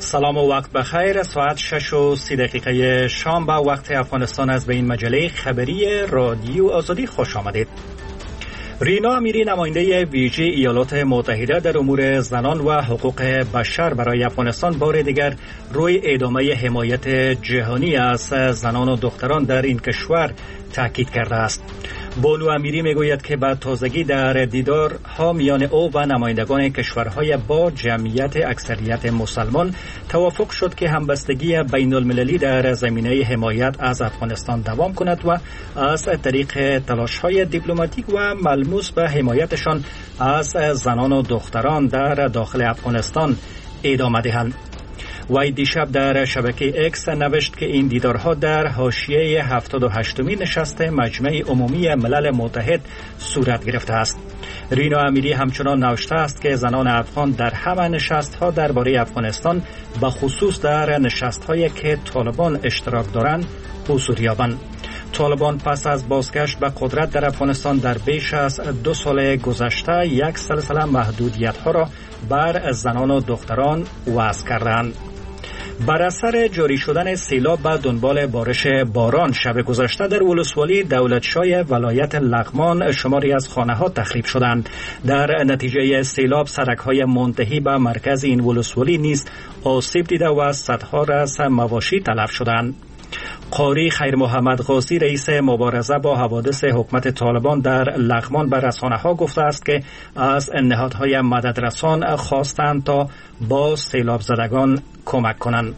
سلام و وقت بخیر. ساعت 6:30 شام به وقت افغانستان است. به این مجله خبری رادیو آزادی خوش آمدید. رینا امیری، نماینده ویژه ایالات متحده در امور زنان و حقوق بشر برای افغانستان، بار دیگر روی ادامه حمایت جهانی از زنان و دختران در این کشور تاکید کرده است. بانو امیری میگوید که بعد تازگی در دیدارها میان او و نمایندگان کشورهای با جمعیت اکثریت مسلمان توافق شد که همبستگی بین المللی در زمینه حمایت از افغانستان دوام کند و از طریق تلاش‌های دیپلماتیک و ملموس به حمایتشان از زنان و دختران در داخل افغانستان ادامه دهند. وی دیشب در شبکه اکس نوشت که این دیدارها در حاشیه 78مین نشست مجمع عمومی ملل متحد صورت گرفته است. رینا امیری همچنان نوشته است که زنان افغان در همه نشست‌ها درباره افغانستان، به خصوص در نشست‌هایی که طالبان اشتراک دارند، حضور یابند. طالبان پس از بازگشت به قدرت در افغانستان در بیش از 2 سال گذشته یک سلسله محدودیت‌ها را بر زنان و دختران وضع کردند. بر اثر جاری شدن سیلاب به دنبال بارش باران، شب گذشته در ولسوالی دولتشای ولایت لغمان شماری از خانه‌ها تخریب شدند. در نتیجه سیلاب سرک‌های منتهی به مرکز این ولسوالی نیز آسیب دیده و صدها از مواشی تلف شدند. قاری خیر محمد غازی، رئیس مبارزه با حوادث حکومت طالبان در لغمان، بر رسانه‌ها گفته است که از نهادهای مددرسان خواستند تا با سیلاب زدگان کمک کنند.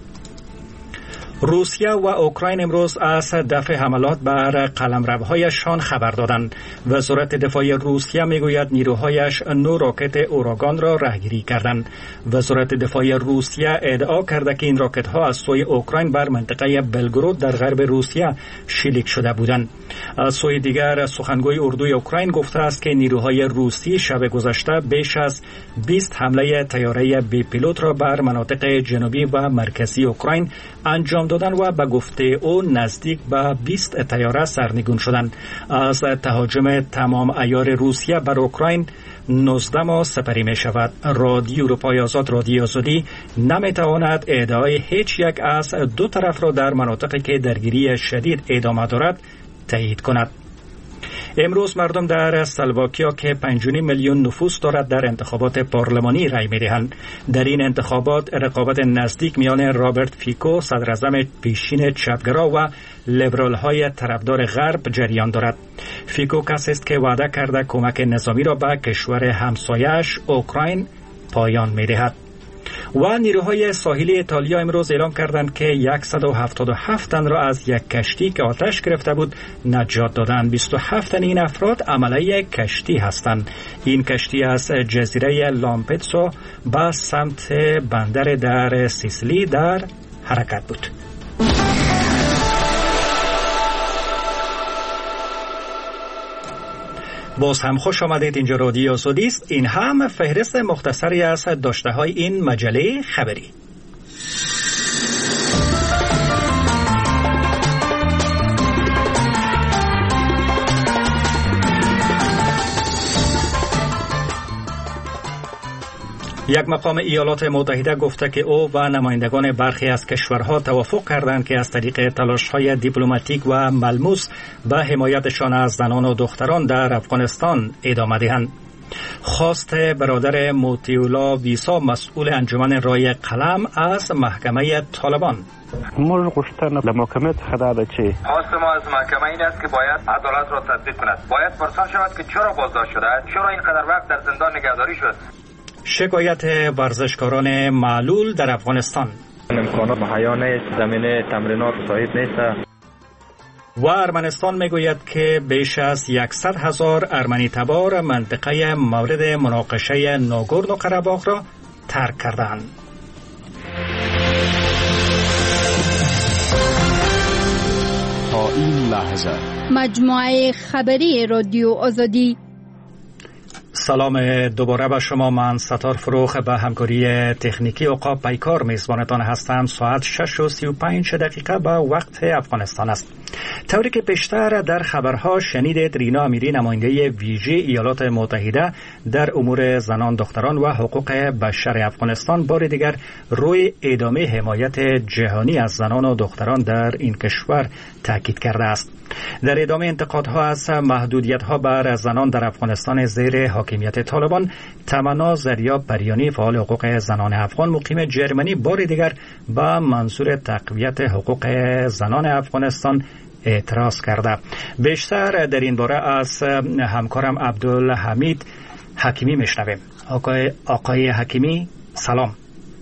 روسیه و اوکراین امروز از دفع حملات بر قلمروهایشان خبر دادند. وزارت دفاع روسیه میگوید نیروهایش 9 راکت اوراگان را رهگیری کردند. وزارت دفاع روسیه ادعا کرده که این راکت ها از سوی اوکراین بر منطقه بلگرود در غرب روسیه شلیک شده بودند. از سوی دیگر سخنگوی اردوی اوکراین گفته است که نیروهای روسی شب گذشته بیش از 20 حمله طیاره بی پیلوت را بر مناطق جنوبی و مرکزی اوکراین انجام دادن و به گفته او نزدیک به 20 طیاره سرنگون شدند. از تهاجم تمام عیار روسیه بر اوکراین 19 ماه سپری می شود. رادیو اروپای آزاد، رادیو آزادی، نمیتواند ادعای هیچ یک از دو طرف را در مناطقی که درگیری شدید ادامه دارد تایید کند. امروز مردم در اسلواکیا که 5.5 میلیون نفوس دارد در انتخابات پارلمانی رای می‌دهند. در این انتخابات رقابت نزدیک میان رابرت فیکو، صدراعظم پیشین چپگرا، و لیبرال‌های طرفدار غرب جریان دارد. فیکو کسی است که وعده کرده کمک نظامی را به کشور همسایه‌اش اوکراین پایان می‌دهد. و نیروهای ساحلی ایتالیا امروز اعلام کردند که 177 تن را از یک کشتی که آتش گرفته بود نجات دادند. 27 تن این افراد عمله کشتی هستند. این کشتی از جزیره لامپدوسا به سمت بندر در سیسیلی در حرکت بود. باز هم خوش آمدید. اینجا رادیو آزادی است. این هم فهرست مختصری از داشته‌های این مجله خبری. یک مقام ایالات متحده گفته که او و نمایندگان برخی از کشورها توافق کردند که از طریق تلاش‌های دیپلماتیک و ملموس به حمایتشان از زنان و دختران در افغانستان ادامه دهند. خواست برادر موتیولا ویسا، مسئول انجمن رای قلم، از محکمه طالبان. ما گفتن در محکمه خدا ده چی؟ خواست ما از محکمه این است که باید عدالت را تطبیق کند. باید پرسان شود که چرا بازداشت شده؟ چرا اینقدر وقت در زندان نگهداری شد؟ شکایت ورزشکاران معلول در افغانستان. امکانات مهیا نیست، زمینه تمرینات صحیح نیست. و ارمنستان میگوید که بیش از 100,000 ارمنی تبار منطقه مورد مناقشه ناگورنو قره‌باغ را ترک کردند. تا این لحظه مجموعه خبری رادیو آزادی. سلام دوباره به شما. من ستار فروخ به همکاری تکنیکی عقاب پیکار میزبانتان هستم. ساعت 6:35 به وقت افغانستان است. طوری که پیشتر در خبرها شنیدید، رینا امیری نماینده ویژه ایالات متحده در امور زنان، دختران و حقوق بشر افغانستان بار دیگر روی ادامه حمایت جهانی از زنان و دختران در این کشور تاکید کرده است. در ادامه انتقادها از محدودیت‌ها بر زنان در افغانستان زیر حاکمیت طالبان، تمنا زریا پریانی فعال حقوق زنان افغان مقیم جرمنی بار دیگر با منظور تقویت حقوق زنان افغانستان اعتراض کرده. بیشتر در این باره از همکارم عبدالحمید حکیمی میشنویم. آقای حکیمی سلام.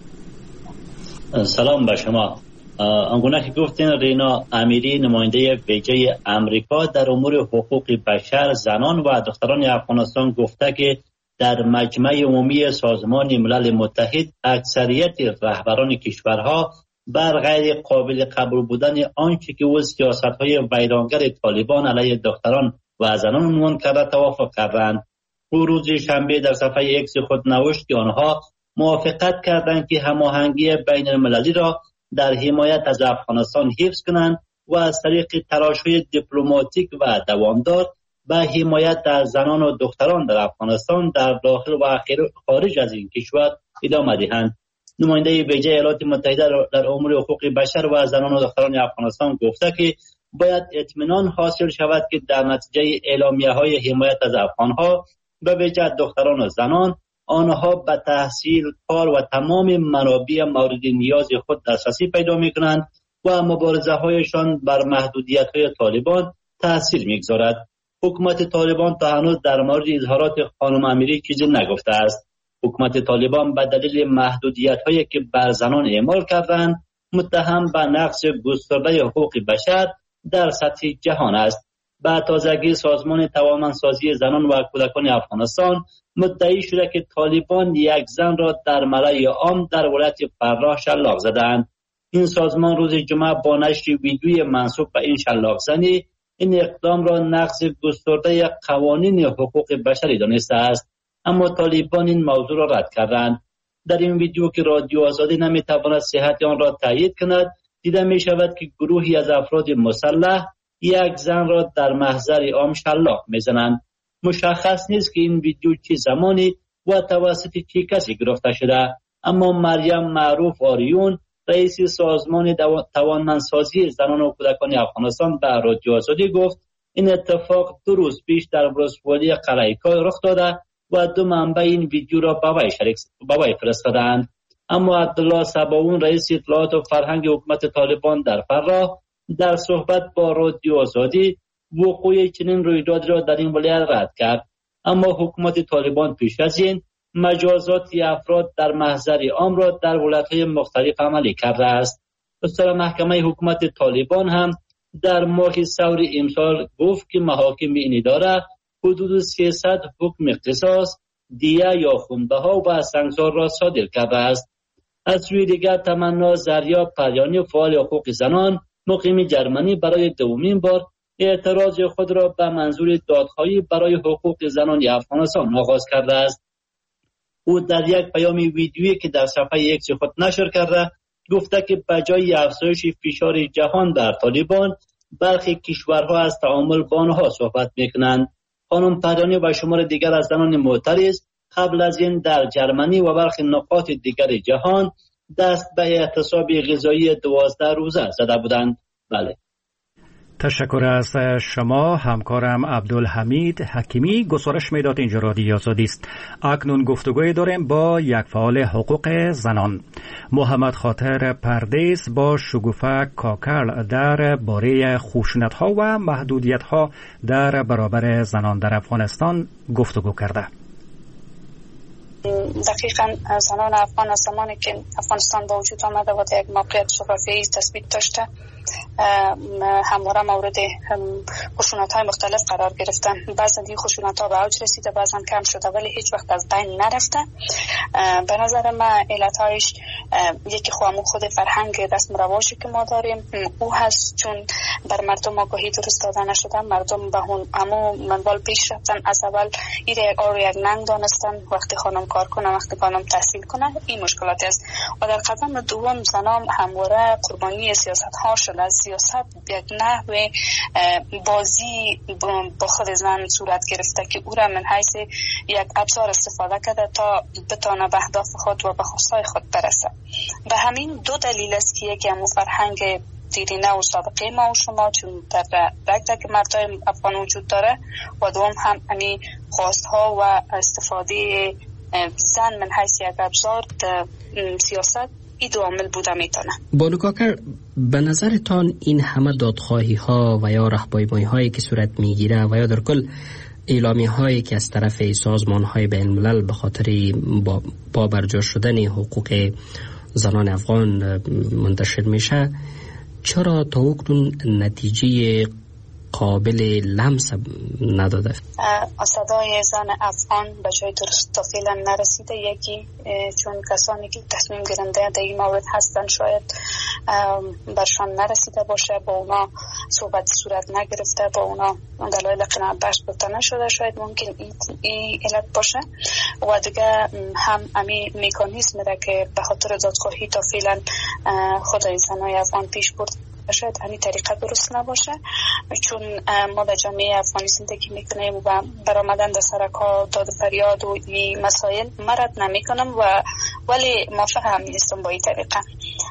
سلام به شما. آنگونه که گفتین، رینا امیری نماینده ویژه امریکا در امور حقوق بشر، زنان و دختران افغانستان گفته که در مجمع عمومی سازمان ملل متحد اکثریت رهبران کشورها بر غیر قابل قبول بودن آنچه که او سیاست‌های ویرانگر طالبان علیه دختران و زنان عنوان کرده توافق کردند. او روز شنبه در صفحه ایکس خود نوشت که آنها موافقت کردند که هماهنگی بین المللی را در حمایت از افغانستان حفظ کنند و از طریق تلاش‌های دیپلماتیک و دوامدار به حمایت از زنان و دختران در افغانستان در داخل و خارج از این کشور ادامه دهند. نماینده ویژه ایالات متحده در امور حقوق بشر و زنان و دختران افغانستان گفته که باید اطمینان حاصل شود که در نتیجه اعلامیه‌های حمایت از افغان‌ها به ویژه دختران و زنان، آنها به تحصیل، کار و تمام منابع مورد نیاز خود دسترسی پیدا می‌کنند و مبارزه‌هایشان بر محدودیت‌های طالبان تأثیر می‌گذارد. حکومت طالبان تا هنوز در مورد اظهارات خانم امیری چیزی نگفته است. حکومت طالبان به دلیل محدودیت‌هایی که بر زنان اعمال کردند متهم به نقض گسترده حقوق بشر در سطح جهان است. به تازگی سازمان توانمندسازی زنان و کودکان افغانستان مدعی شده که طالبان یک زن را در ملأ عام در ولایت فراه شلاق زدند. این سازمان روز جمعه با نشر ویدیوی منسوب به این شلاق زنی این اقدام را نقض گسترده قوانین حقوق بشری دانسته است، اما طالبان این موضوع را رد کردند. در این ویدیو که رادیو آزادی نمیتواند صحت آن را تایید کند، دیده می شود که گروهی از افراد مسلح یک زن را در محضر عام شلاق میزنند. مشخص نیست که این ویدیو چه زمانی و توسط چه کسی گرفته شده، اما مریم معروف آریون، رئیس سازمان توانمندسازی زنان و کودکان افغانستان به رادیو آزادی گفت این اتفاق 2 روز پیش در ولسوالی قلعه‌کاه رخ داده و 2 منبع این ویدیو را به وی فرستادند. اما عبدالله صباون، رئیس اطلاعات و فرهنگ حکومت طالبان در فراه، در صحبت با رادیو آزادی وقوع چنین رویدادی را در این ولایت رد کرد، اما حکومت طالبان پیش از این مجازات افراد در محضر عام را در ولایت‌های مختلف عملی کرده است. دستور محکمه حکومت طالبان هم در ماه سور امسال گفت که محاکم این اداره حدود 300 حکم قصاص، دیه یا خونبها و سنگسار را صادر کرده است. از سوی دیگر تمنا زریا پریانی فعال حقوق زنان مقیم جرمنی برای دومین بار اعتراض خود را به منظور دادخواهی برای حقوق زنان افغانستان آغاز کرده است. او در یک پیام ویدیویی که در صفحه ایکس خود نشر کرده گفته که بجای افزایش فشار جهان بر طالبان، برخی کشورها از تعامل با آنها صحبت میکنند. خانم پریانی و شمار دیگر از زنان معترض قبل از این در جرمنی و برخی نقاط دیگر جهان دست به اعتصاب غذایی 12 روزه زده بودند. بله. تشکر از شما همکارم عبدالحمید حکیمی. گزارش میداد اینجا رادیو آزادی است. اکنون گفتگوی داریم با یک فعال حقوق زنان، محمد خاطر پردیس با شگوفه کاکل در باره خشونت‌ها و محدودیت‌ها در برابر زنان در افغانستان گفتگو کرده. دقیقاً زنان افغان از زمانی که افغانستان با وجود آمده و یک موقعیت جغرافیایی تثبیت داشته همواره مورد خشونت‌های مختلف قرار گرفتن. بعضا این خشونت‌ها به اوج رسیده، بعضا کم شده، ولی هیچ وقت از بین نرفته. به نظر من علت‌هایش یکی خود فرهنگ دست رواجی که ما داریم او هست، چون بر مردم آگاهی درست داده نشده. مردم به همون منوال پیش رفتن، از اول یک ننگ دانستن، وقتی خانم کار کنه، وقتی خانم تحصیل کنه. این مشکلاتی است. و در قدم دوم زنان همواره قربانی سیاست ها شده. سیاست یک نحو بازی با خود زن صورت گرفته که او را من حیث یک ابزار استفاده کرده تا بتانه به اهداف خود و به خواستهای خود برسه. به همین دو دلیل است که یکی همون فرهنگ دیرینه و سابقه ما و شما چون در رگ مردای افغان وجود داره، و دوم هم همین خواستها و استفاده زن من حیث یک ابزار در سیاست این دو عامل بوده میتونه. بانو کاکر، به نظرتان این همه دادخواهی ها و یا راهپیمایی هایی که صورت میگیره و یا در کل اعلامی هایی که از طرف سازمان های بین الملل به خاطر با برجا شدن حقوق زنان افغان منتشر میشه، چرا تا اکنون نتیجه قابل لمس نداده؟ صدای زن افغان به جای درست تا فعلا نرسیده. یکی چون کسانی که تصمیم گیرنده در این مورد هستن شاید برشان نرسیده باشه، با اونا صحبت صورت نگرفته، با اونا دلایل قناعت بخش گفته نشده. شاید ممکن این علت باشه. و دیگه هم امی مکانیزم را که به خاطر دادخواهی تا فعلا خدای زنای افغان پیش برد شاید همین طریقه درست نباشه، چون ما در جامعه افغانی زندگی میکنیم و برآمدن در سرک‌ها داد فریاد و این مسائل مرد نمیکنم و ولی موافق هم نیستم با این طریقه.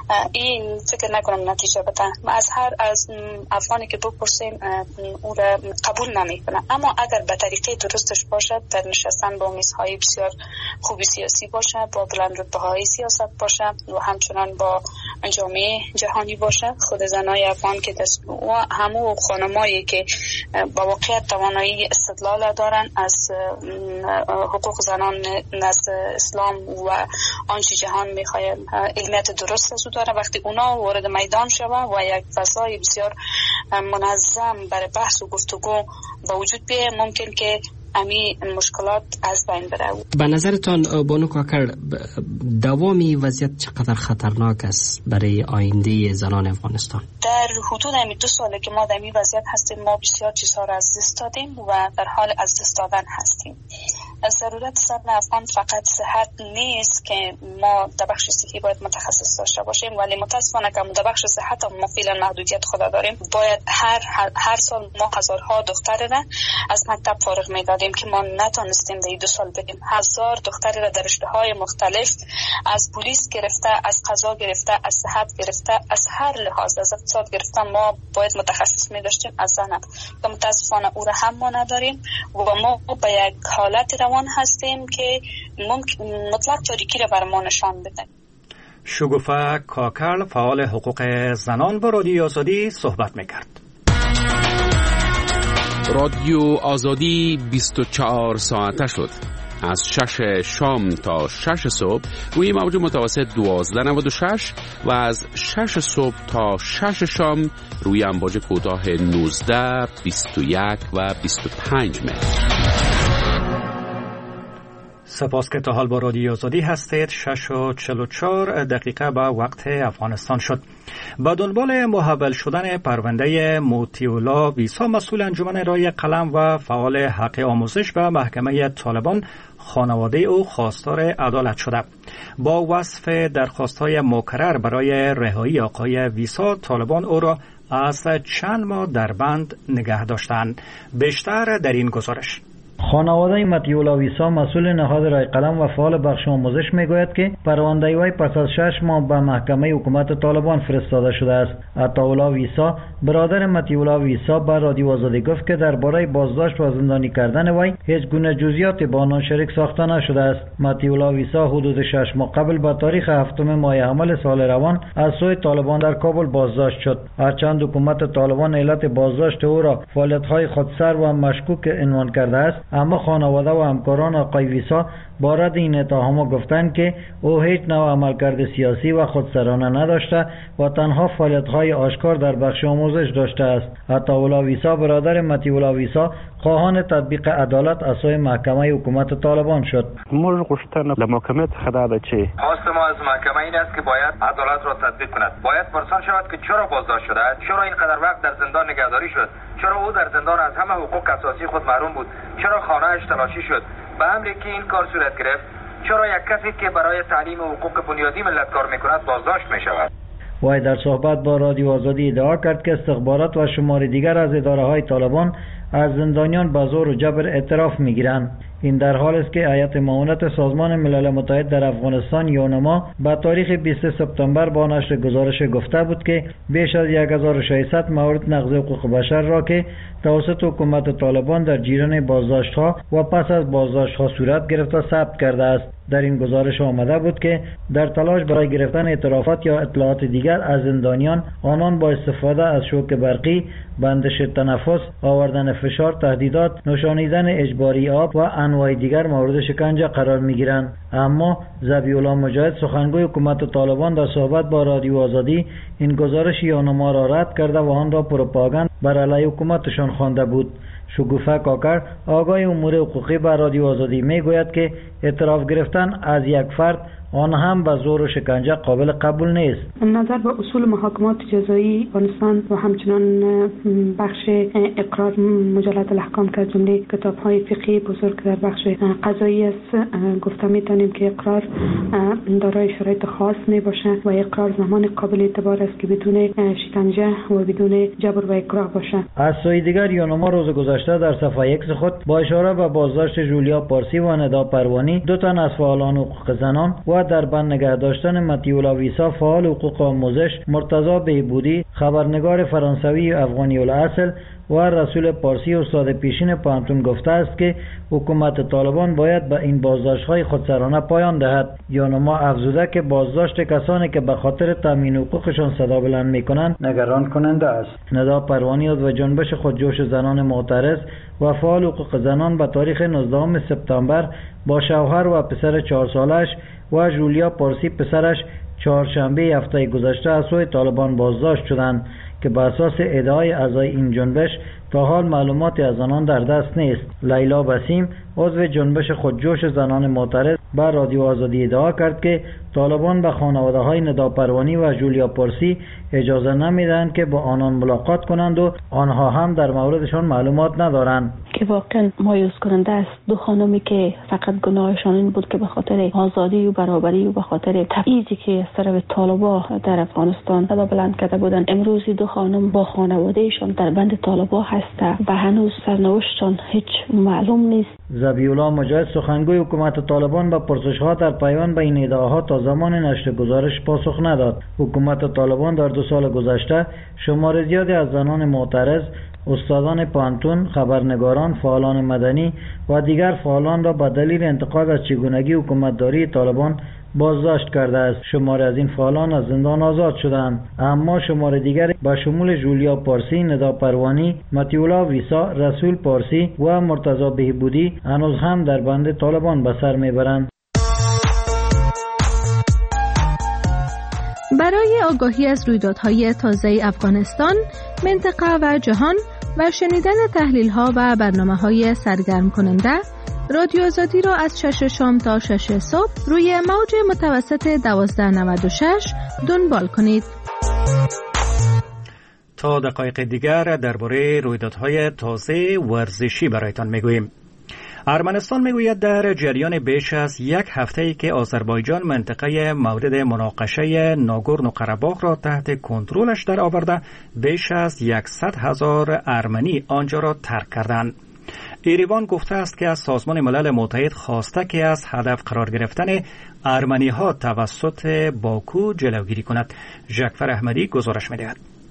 این فکر نکنم نتیجه بده. ما از افغانی که بپرسیم او را قبول نمیکنه. اما اگر به طریقه درستش باشه، در نشستن با میزهای بسیار خوبی سیاسی باشه، با بلند رتبه‌های سیاست باشه و همچنان با جامعه جهانی باشه، خود زنای افغان که و همو خانمایی که با واقعیت توانایی استدلال دارن از حقوق زنان نزد اسلام و آنچه جهان میخواهد علمیت درست از او داره، وقتی اونا وارد میدان شوه و یک فضای بسیار منظم برای بحث و گفتگو با وجود بیه، ممکن که امی مشکلات از بین بره. به نظرتان بانو کاکر دوامی وضعیت چقدر خطرناک است برای آینده زنان افغانستان؟ در حدود 2 ساله که ما در این وضعیت هستیم، ما بسیار چیزها را از دست دادیم و در حال از دست دادن هستیم. ضرورت زن افغان فقط صحت نیست که ما در بخش صحی باید متخصص داشته باشیم، ولی متاسفانه که در بخش صحت هم ما فعلا محدودیت خود داریم. باید هر سال ما هزارها دختر را از مکتب فارغ می‌دادیم که ما نتونستیم در 2 سال بدیم. 1000 دختر را در رشته‌های مختلف، از پلیس گرفته، از قضا گرفته، از صحت گرفته، از هر لحاظ، از اقتصاد گرفته، ما باید متخصص می‌داشتیم از زن. که متاسفانه او را هم ما نداریم و ما به یک حالت روان هستیم که مطلق تاریکی را بر ما نشان بده. شگوفه کاکر، فعال حقوق زنان، با رادیو آزادی صحبت میکرد. رادیو آزادی 24 ساعته شد. از 6 شام تا 6 صبح روی موج متوسط 1296 و از 6 صبح تا 6 شام روی امواج کوتاه 19، 21 و 25 متر. سپاس که تا حال با رادیو آزادی هستید. 6:44 دقیقه به وقت افغانستان شد. با دنبال محول شدن پرونده موتیولا ویسا، مسئول انجمن رای قلم و فعال حق آموزش به محکمه طالبان خانواده او خواستار عدالت شده. با وصف درخواست‌های مکرر برای رهایی آقای ویسا، طالبان او را از چند ماه در بند نگه داشتند. بیشتر در این گزارش. خانواده متیولا ویسا، مسئول نهاد رای قلم و فعال بخش آموزش میگوید که پرونده وی پس از 6 ماه به محکمه حکومت طالبان فرستاده شده است. عطاالله ویسا، برادر متیولا ویسا، به رادیو آزادی گفت که درباره بازداشت و زندانی کردن وی هیچ گونه جزئیاتی با آنان شریک ساخته نشده است. متیولا ویسا حدود 6 ماه قبل به تاریخ 7 ماه حمل سال روان از سوی طالبان در کابل بازداشت شد. هرچند حکومت طالبان علت بازداشت او را فعالیت‌های خودسر و مشکوک عنوان کرده است، اما خانواده و همکاران آقای ویسا بارد این اتهام گفتند که او هیچ نوع عملکرد سیاسی و خودسرانه نداشته و تنها فعالیت‌های آشکار در بخش آموزش داشته است. عطاالله ویسا برادر مطیع ویسا خواهان تطبیق عدالت از سوی محکمه حکومت طالبان شد. ما گفتن محکمه خداده چی؟ خواست ما از محکمه این است که باید عدالت را تطبیق کند. باید پرسان شود که چرا بازداشت شده است، چرا اینقدر وقت در زندان نگهداری شد، چرا او در زندان از همه حقوق اساسی خود محروم بود، چرا خانه‌اش تلاشی شد. به امری که این کار صورت گرفت، چرا یک کسی که برای تعلیم حقوق بنیادی ملت کار میکند بازداشت میشود. وی در صحبت با رادیو آزادی ادعا کرد که استخبارات و شمار دیگر از اداره‌های طالبان از زندانیان به زور و جبر اعتراف میگیرند. این در حال است که هیئت معاونت سازمان ملل متحد در افغانستان یونما با تاریخ 20 سپتامبر با نشر گزارش گفته بود که بیش از 1600 مورد نقض حقوق بشر را که توسط حکومت طالبان در جریان بازداشت‌ها و پس از بازداشت‌ها صورت گرفته ثبت کرده است. در این گزارش آمده بود که در تلاش برای گرفتن اعترافات یا اطلاعات دیگر از زندانیان، آنان با استفاده از شوک برقی، بندش تنفس، آوردن فشار، تهدیدات، نوشانیدن اجباری آب و انواع دیگر مورد شکنجه قرار می‌گیرند. اما ذبیح‌الله مجاهد سخنگوی حکومت طالبان در صحبت با رادیو آزادی این گزارش یونما را رد کرده و آن را پروپاگاند بر علیه حکومتشان خوانده بود. شگوفه کاکر آگاه امور حقوقی به رادیو آزادی میگوید که اعتراف گرفتن از یک فرد آن هم به زور و شکنجه قابل قبول نیست. نظر به اصول محاکمات جزایی افغانستان و همچنان بخش اقرار مجلد الاحکام که جمله کتاب‌های فقهی بزرگ در بخش قضایی است، گفته می‌تونیم که اقرار دارای شرایط خاص میباشه و اقرار زمان قابل اعتبار است که بدون شکنجه و بدون جبر و اکراه باشه. از سوی دیگر یونما روز گذشته در صفحه X خود با اشاره به بازداشت جولیا پارسی و ندا پروانی، دو تن از فعالان حقوق زنان و در بند نگه داشتن مطیع ویسا فعال حقوق آموزش، مرتضی بهبودی خبرنگار فرانسوی افغانی الاصل و رسول پارسی استاد پیشین پانتون گفته است که حکومت طالبان باید به این بازداشت‌های خودسرانه پایان دهد. یونما افزوده که بازداشت کسانی که به خاطر تامین حقوقشان صدا بلند می‌کنند نگران کننده است. ندا پروانی عضو جنبش خودجوش زنان معترض و فعال حقوق زنان به تاریخ 19 سپتامبر با شوهر و پسر 4 سالش و جولیا پارسی پسرش چهارشنبه هفته گذشته از سوی طالبان بازداشت شدند که بر اساس ادعای اعضای این جنبش تا حال معلوماتی از آنان در دست نیست. لیلا بسیم عضو جنبش خودجوش زنان معترض بر رادیو آزادی ادعا کرد که طالبان به خانواده‌های ندا پروانی و جولیا پارسی اجازه نمیدهند که با آنان ملاقات کنند و آنها هم در موردشان معلومات ندارند. که واقعا مایوس کننده است. دو خانمی که فقط گناهشان این بود که به خاطر آزادی و برابری و به خاطر تبعیضی که از طرف طالبان در افغانستان صدا بلند کرده بودند، امروز دو خانم با خانوادهشان در بند طالبان هستند و هنوز سرنوشتشان هیچ معلوم نیست. ذبیح‌الله مجاهد سخنگوی حکومت طالبان به پرسش‌ها در پیوند به این ادعاها تا زمان نشر گزارش پاسخ نداد. حکومت طالبان در 2 سال گذشته شمار زیادی از زنان معترض، استادان پانتون، خبرنگاران، فعالان مدنی و دیگر فعالان را به دلیل انتقاد از چگونگی حکومتداری طالبان بازداشت کرده است. شماری از این فعالان از زندان آزاد شدند، اما شمار دیگر با شمول جولیا پارسی، ندا پروانی، مطیع ویسا، رسول پارسی و مرتضی بهبودی هنوز هم در بند طالبان به سر میبرند. برای آگاهی از رویدادهای تازه افغانستان، منطقه و جهان و شنیدن تحلیل‌ها و برنامه‌های سرگرم کننده، رادیو آزادی را از 6 شام تا 6 صبح روی موج متوسط 1296 دنبال کنید. تا دقایق دیگر درباره رویدادهای تازه ورزشی برایتان میگوییم. ارمنستان میگوید در جریان بیش از 1 هفته‌ای که آذربایجان منطقه مورد مناقشه ناگورنو قره‌باغ را تحت کنترلش در آورده، بیش از 100,000 ارمنی آنجا را ترک کردند. ایروان گفته است که از سازمان ملل متحد خواسته که از هدف قرار گرفتن ارمنی ها توسط باکو جلوگیری کند. ژکفر احمدی گزارش می‌دهد.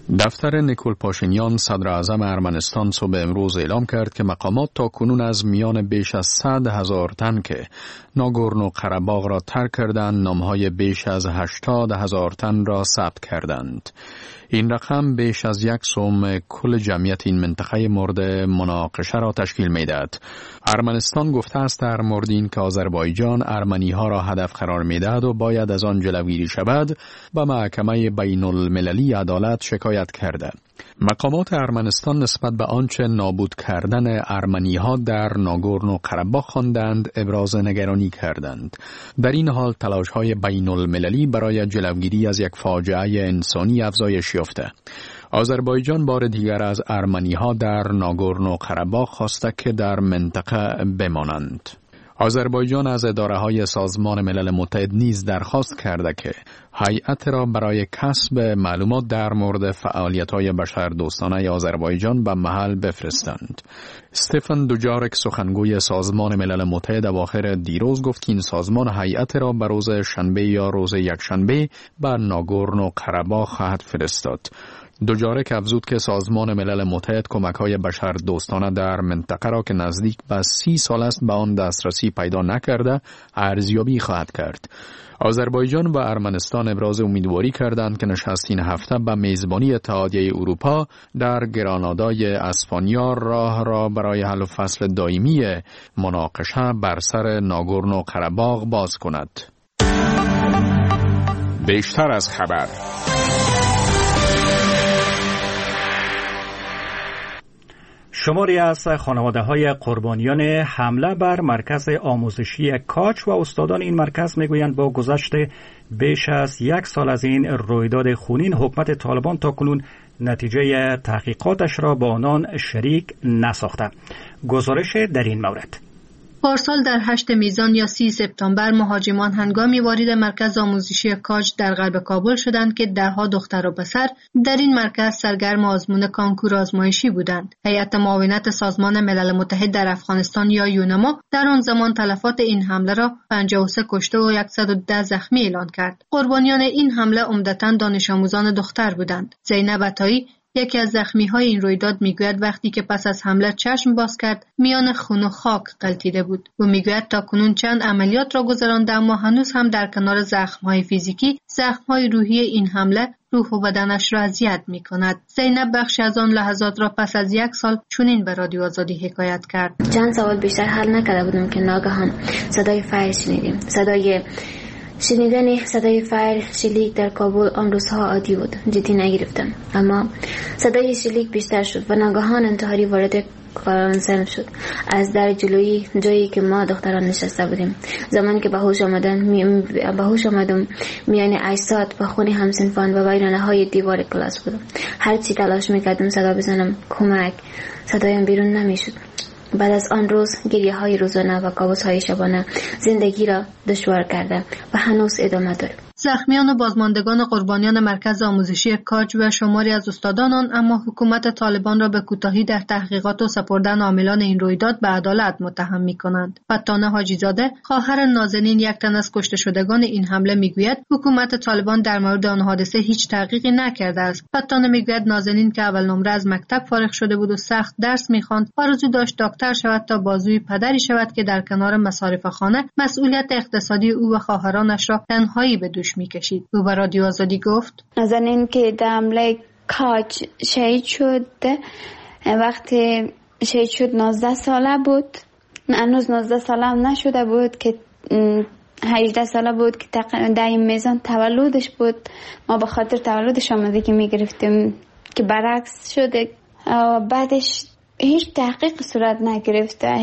دفتر نیکول پاشینیان صدر اعظم ارمنستان صبح امروز اعلام کرد که مقامات تا کنون از میان بیش از 100,000 تن که ناگورنو قره‌باغ را ترک کردند نامهای بیش از 80,000 تن را ثبت کردند. این رقم بیش از 1/3 کل جمعیت این منطقه مورد مناقشه را تشکیل می‌دهد. ارمنستان گفته است در مورد این که آذربایجان ارمنی‌ها را هدف قرار می‌دهد و باید از آن جلوگیری شود به محکمه بین‌المللی عدالت شکایت کرده. مقامات ارمنستان نسبت به آنچه نابود کردن ارمنی‌ها در ناگورنو قره‌باغ خواندند ابراز نگرانی کردند. در این حال تلاش‌های بین‌المللی برای جلوگیری از یک فاجعه انسانی افزایش یافته. آذربایجان بار دیگر از ارمنی‌ها در ناگورنو قره‌باغ خواسته که در منطقه بمانند. آذربایجان از اداره‌های سازمان ملل متحد نیز درخواست کرده که هیئت را برای کسب معلومات در مورد فعالیت‌های بشردوستانه آذربایجان به محل بفرستند. استفان دوجارک سخنگوی سازمان ملل متحد اواخر دیروز گفت که این سازمان هیئت را به روز شنبه یا روز یکشنبه به ناگورنو قره‌باغ خواهد فرستاد. دوجارک افزود که سازمان ملل متحد کمک‌های بشردوستانه در منطقه را که نزدیک به 30 سال است به آن دسترسی پیدا نکرده ارزیابی خواهد کرد. آذربایجان و ارمنستان ابراز امیدواری کردند که نشست این هفته به میزبانی اتحادیه اروپا در گرانادای اسپانیا راه را برای حل و فصل دائمی مناقشه بر سر ناگورنو قره‌باغ باز کند. بیشتر از خبر. شماری از خانواده‌های قربانیان حمله بر مرکز آموزشی کاج و استادان این مرکز میگویند با گذشت بیش از 1 سال از این رویداد خونین حکومت طالبان تاکنون نتیجه تحقیقاتش را با آنان شریک نساخته. گزارش در این مورد. پارسال در 8 میزان یا 30 سپتامبر مهاجمان هنگامی وارد مرکز آموزشی کاج در غرب کابل شدند که دهها دختر و پسر در این مرکز سرگرم آزمون کانکور آزمایشی بودند. هیئت معاونت سازمان ملل متحد در افغانستان یا یونما در آن زمان تلفات این حمله را 53 کشته و 110 زخمی اعلان کرد. قربانیان این حمله عمدتاً دانش آموزان دختر بودند. زینب عطایی یکی از زخمی‌های این رویداد میگوید وقتی که پس از حمله چشم باز کرد میان خون و خاک غلتیده بود. او میگوید تا کنون چند عملیات را گذرانده اما هنوز هم در کنار زخم‌های فیزیکی، زخم‌های روحی این حمله روح و بدنش را اذیت می‌کند. زینب بخش از آن لحظات را پس از 1 سال چنین به رادیو آزادی حکایت کرد. چند سوال بیشتر حل نکرده بودم که ناگهان صدای فایر شنیدیم. شنیدن صدای فایر شلیک در کابل آن روزها عادی بود، جدی نگرفتم. اما صدای شلیک بیشتر شد و ناگهان انتحاری وارد کارانسن شد. از در جلویی جایی که ما دختران نشسته بودیم، زمانی که به هوش آمدم میان اجساد و خون همسنفان و بیرانه‌های دیوار کلاس بودم. هر چی تلاش میکردم صدا بزنم کمک، صدایم بیرون نمیشد. بعد از آن روز گریه‌های روزانه و کابوس‌های شبانه زندگی را دشوار کرده و هنوز ادامه دارد. زخمیان و بازماندگان قربانیان مرکز آموزشی کاج و شماری از استادان آن اما حکومت طالبان را به کوتاهی در تحقیقات و سپردن عاملان این رویداد به عدالت متهم می‌کنند. فتانه حاجی‌زاده خواهر نازنین یک تن از کشته شدگان این حمله میگوید حکومت طالبان در مورد آن حادثه هیچ تحقیقی نکرده است. فتانه میگوید نازنین که اول نمره از مکتب فارغ شده بود و سخت درس می‌خواند، آرزو داشت دکتر شود تا بازوی پدری شود که در کنار مصارفخانه مسئولیت اقتصادی او و خواهرانش را تنهایی به دوش می‌کشید. او به رادیو آزادی گفت: نازنین که در حمله کاج شهید شد، وقتی شهید شد 19 ساله بود، هنوز 19 ساله هم نشده بود که 18 ساله بود که در این میزان تولدش بود. ما به خاطر تولدش آمدگی میگرفتیم که برعکس شده. بعدش هیچ تحقیق صورت نگرفته،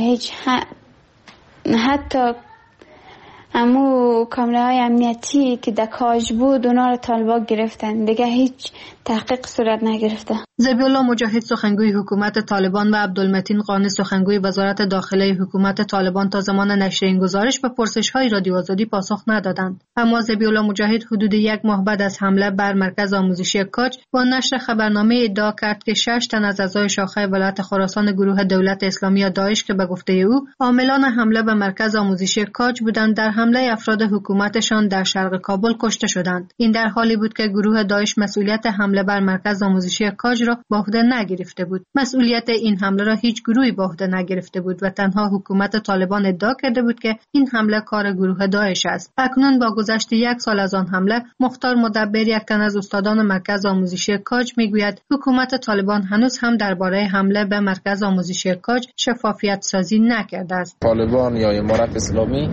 حتی امو کامره‌های امنیتی که در کاج بود اونا رو طالبان گرفتن، دیگه هیچ تحقیق صورت نگرفته. ذبیح‌الله مجاهد سخنگوی حکومت طالبان و عبدالمتین قانی سخنگوی وزارت داخله حکومت طالبان تا زمان نشر این گزارش به پرسش‌های رادیو آزادی پاسخ ندادند. اما ذبیح‌الله مجاهد حدود 1 ماه بعد از حمله بر مرکز آموزشی کاج با نشر خبرنامه ادعا کرد که 6 تن از اعضای شاخه ولایت خراسان گروه دولت اسلامی یا داعش که به گفته او عاملان حمله به مرکز آموزشی کاج بودند در حمله افراد حکومتشان در شرق کابل کشته شدند. این در حالی بود که گروه داعش مسئولیت حمله بر مرکز آموزشی کاج را به عهده نگرفته بود. مسئولیت این حمله را هیچ گروهی به عهده نگرفته بود و تنها حکومت طالبان ادعا کرده بود که این حمله کار گروه داعش است. اکنون با گذشت 1 سال از آن حمله، مختار مدبر، یک تن از استادان مرکز آموزشی کاج میگوید حکومت طالبان هنوز هم درباره حمله به مرکز آموزشی کاج شفافیت سازی نکرده است. طالبان یا امارت اسلامی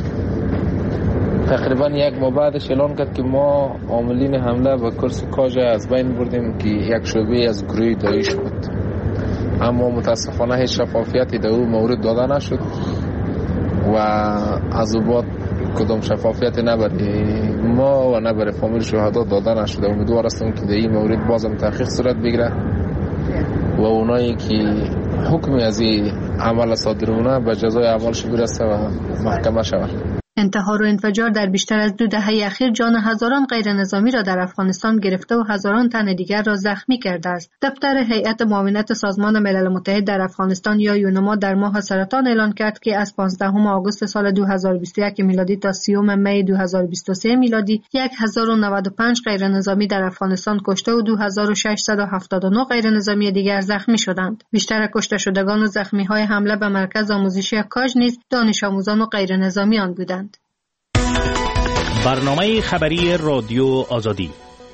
تقریبا 1 ماه بعدش اعلان کرد که ما عاملین حمله به کورس کاج از بین بردیم که یک شعبه از گروه داعش بود، اما متاسفانه هیچ شفافیتی در اون مورد داده نشد و از بعد کدام شفافیتی نه برای ما و نه برای فامیل شهدا داده نشده. امیدوار هستم که در این مورد بازم تحقیق صورت بگیره و اونایی که حکمی از این عمل صادرونه به جزای اعمالش برسه و محکمه شود. انتحار و انفجار در بیشتر از 2 دهه اخیر جان هزاران غیر نظامی را در افغانستان گرفته و هزاران تن دیگر را زخمی کرده است. دفتر هیئت معاونت سازمان ملل متحد در افغانستان یا یونما در ماه سرطان اعلان کرد که از 15 آگوست سال 2021 میلادی تا 30 می 2023 میلادی 1095 غیر نظامی در افغانستان کشته و 2679 غیر نظامی دیگر زخمی شدند. بیشتر کشته شدگان و زخمی های حمله به مرکز آموزشی کاج نیز دانش آموزان و غیر نظامیان بودند. برنامه خبری رادیو آزادی.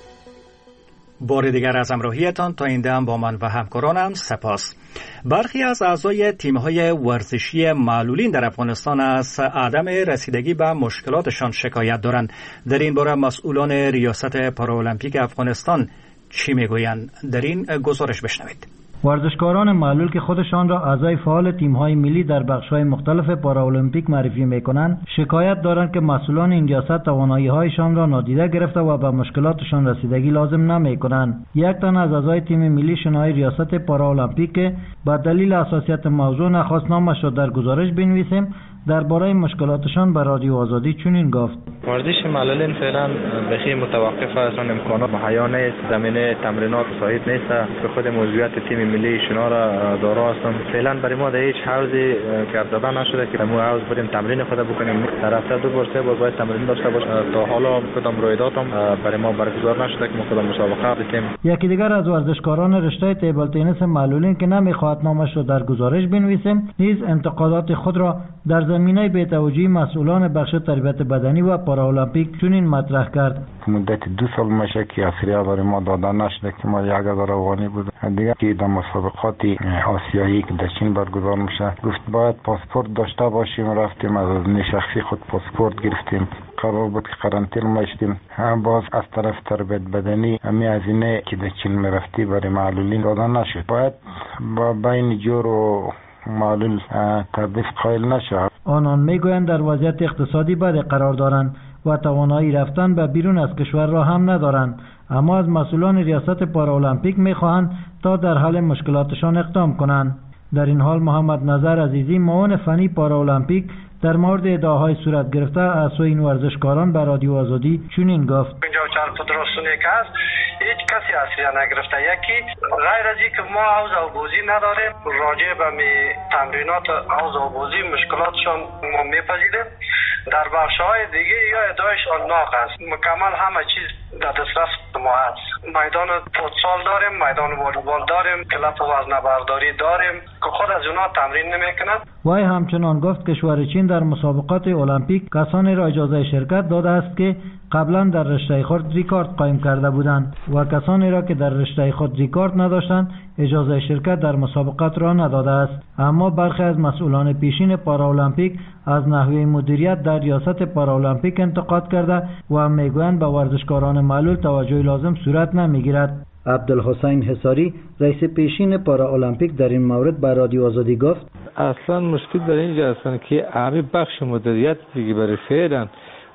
بار دیگر از همراهیتان تا این دم با من و همکارانم سپاس. برخی از اعضای تیم‌های ورزشی معلولین در افغانستان از عدم رسیدگی به مشکلاتشان شکایت دارند. در این باره مسئولان ریاست پارالمپیک افغانستان چی میگویند؟ در این گزارش بشنوید. ورزشکاران معلول که خودشان را اعضای فعال تیم‌های ملی در بخش‌های مختلف پارالمپیک معرفی می‌کنند، شکایت دارند که مسئولان این ریاست توانایی‌هایشان را نادیده گرفته و به مشکلاتشان رسیدگی لازم نمی‌کنند. یک تن از اعضای تیم ملی شنای ریاست پارالمپیک که به دلیل حساسیت موضوع نخواست نامش را در گزارش بنویسیم، درباره مشکلاتشان به رادیو آزادی چنین گفت: ورزش معلولین فعلا بخی متوقف است، امکانات مهیا نیست، زمینه تمرینات ساعت نیست که خود موضوعیت تیم ملی شنا را دارا هستم. فعلا برای ما در هیچ حوزه کار داده نشده که ما حوز بریم تمرین خود بکنیم. در هفته 2 بار 3 بار باید تمرین داشته باشیم. تا حالا کدام رویداد هم برای ما برگزار نشده که ما کدام مسابقه بتیم. یکی دیگر از ورزشکاران رشته تیبل تنیس معلولین که نمیخواهد نامش را در گزارش بنویسیم، نیز انتقادات خود را در زمینه بی‌توجهی مسئولان بخش تربیت بدنی و پارالمپیک چنین مطرح کرد: مدت 2 سال میشه که اسریا برای ما داده نشده که ما 1000 افغانی بود. دیگه که در مسابقات آسیایی که در چین برگزار میشه گفت باید پاسپورت داشته باشیم. رفتیم از شخصی خود پاسپورت گرفتیم. قرار بود که قرنطینه میشتیم. باز از طرف تربیت بدنی همی هزینه که در چین میرفتی برای معلولین داده نشد. باید با بین جور و معلول تردیف قائل نشد. آنان میگویند در وضعیت اقتصادی بد قرار دارند و توانایی رفتن به بیرون از کشور را هم ندارند، اما از مسئولان ریاست پارالمپیک میخواهند تا در حل مشکلاتشان اقدام کنند. در این حال محمد نظر عزیزی، معاون فنی پارالمپیک، در مورد ادعاهای صورت گرفته از سوی این ورزشکاران به رادیو آزادی چنین گفت: اینجا چند فدراسیونی که هست هیچ کسی اصلا نگرفته. یکی غیر از اینکه ما حوض آبوزی نداریم، راجع به تمرینات حوض آبوزی مشکلاتشان ما میپذیریم. در بخش‌های دیگه یا ادعایشان ناق است. مکمل همه چیز در دسترس ما هست. میدان فوتسال داریم، میدان والیبال داریم، کلاب وزنه‌برداری داریم که خود از اونها تمرین نمیکنند. وای همچنان گفت کشور چین در مسابقات المپیک کسانی را اجازه شرکت داده است که قبلا در رشته خود ریکارد قائم کرده بودند و کسانی را که در رشته خود ریکارد نداشتند اجازه شرکت در مسابقات را نداده است. اما برخی از مسئولان پیشین پارالمپیک از نحوه مدیریت در ریاست پارالمپیک انتقاد کرده و میگویند به ورزشکاران معلول توجه لازم صورت نمیگیرد. عبدالحسین حصاری، رئیس پیشین پارالمپیک، در این مورد به رادیو آزادی گفت: اصلا مشکل در اینجا هستن که همه بخش مدیریت دیگه برای فعلا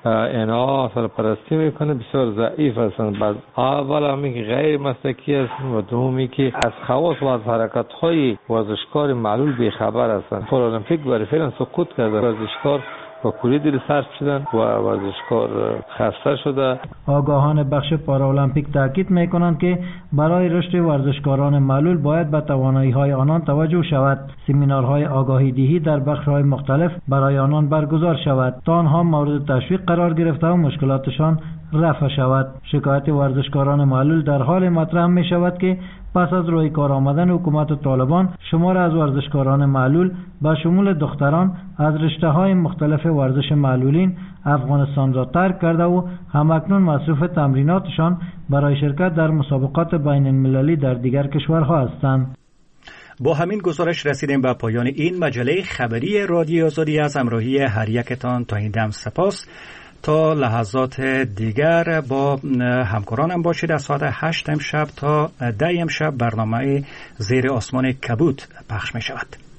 اینا سرپرستی میکنه بسیار ضعیف هستن. بعد اول همی که غیر مسلکی هستن و دومی که از خواص و از حرکت های ورزشکار معلول بیخبر هستن. پارالمپیک برای فعلا سقوط کرده. ورزشکار و کلی دل سرد شدن و ورزشکار خسته شده. آگاهان بخش پارالمپیک تاکید میکنند که برای رشد ورزشکاران معلول باید به توانایی‌های آنان توجه شود. سمینارهای آگاهی دهی در بخش‌های مختلف برای آنان برگزار شود تا آنها مورد تشویق قرار گرفته و مشکلاتشان رفع شود. شکایت ورزشکاران معلول در حال مطرح می شود که پس از روی کار آمدن حکومت طالبان شمار از ورزشکاران معلول به شمول دختران از رشته‌های مختلف ورزش معلولین افغانستان را ترک کرده و همکنون مصروف تمریناتشان برای شرکت در مسابقات بین المللی در دیگر کشورها هستند. با همین گزارش رسیدیم به پایان این مجله خبری رادیو آزادی. از همراهی هر یکتان تا این دم سپاس. تا لحظات دیگر با همکارانم باشید. از ساعت 8 امشب تا 10 امشب برنامه زیر آسمان کبوت پخش می شود.